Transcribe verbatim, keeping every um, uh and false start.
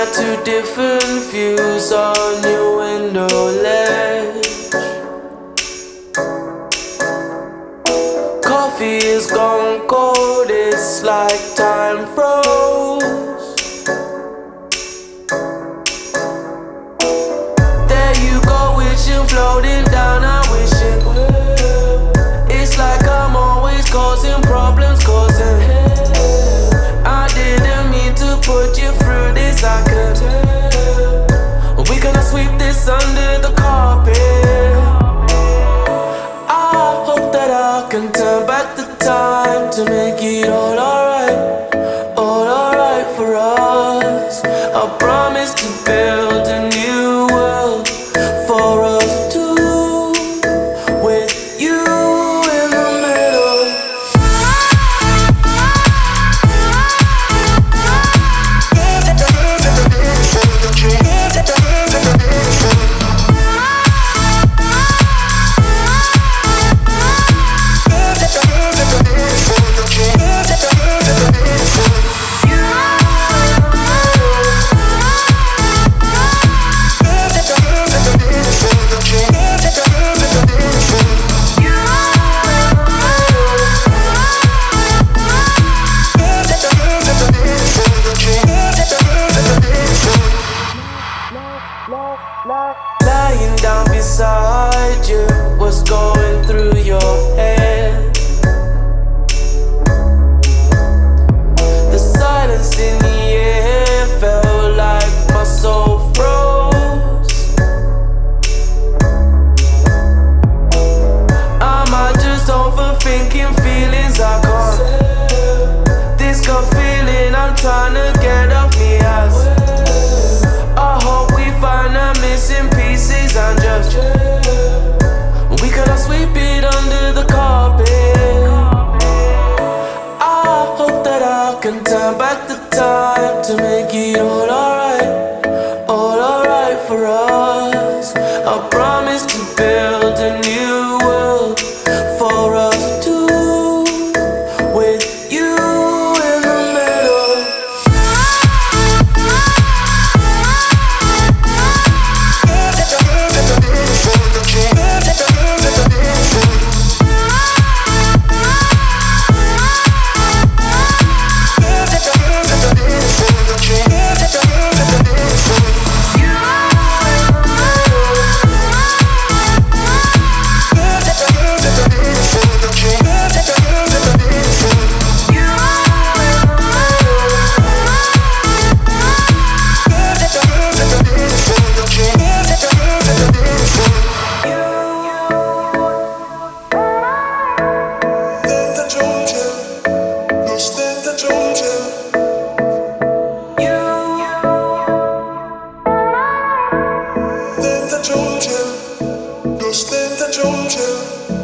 at two different views on your window ledge. Coffee is gone cold, it's like time froze. There you go, wishing, floating down, I wish it will. It's like I'm always causing problems, causing hell. I didn't mean to put you through this, I could tell. We gonna sweep this under the carpet. I hope that I can turn back the time to make it all alright, all alright for us. I promise to build a new world for us two, with you in the middle. Lying down beside you, what's going through your head? The silence in the air felt like my soul froze. Am I just overthinking feelings I can't? This gut feeling I'm trying to get off me ass. I hope we find the missing pieces and just we cannot sweep it under the carpet. I hope that I can turn back the time to make it all alright, all alright for us. I promise to build a new world for us two, with you in the middle. Dentro, dentro,